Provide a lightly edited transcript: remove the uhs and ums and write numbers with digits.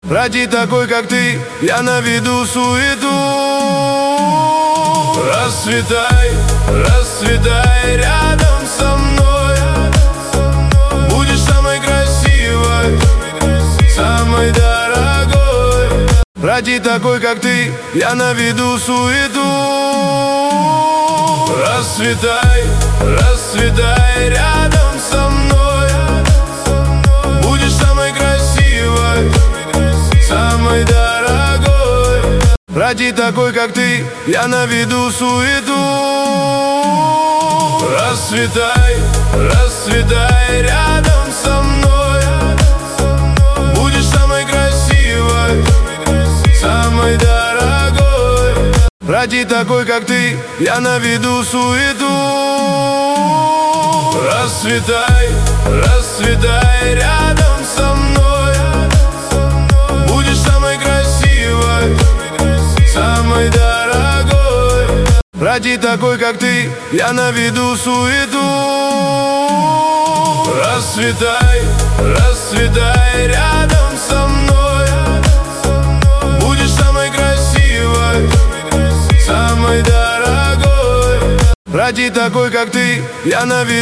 Ради такой, как ты, я наведу суету. Расцветай, расцветай рядом со мной. Будешь самой красивой, самой дорогой. Ради такой, как ты, я наведу суету. Расцветай, расцветай рядом со мной. Будешь самой красивой, самой дорогой. Ради такой, как ты, я наведу суету. Расцветай, расцветай рядом со мной. Будешь самой красивой, самой дорогой. Ради такой, как ты, я наведу суету. Расцветай, расцветай рядом со мной. Будешь самой красивой, самой дорогой. Ради такой, как ты, я наведу суету. Расцветай, расцветай рядом со мной. Будешь самой красивой, самой дорогой. Ради такой, как ты, я наведу.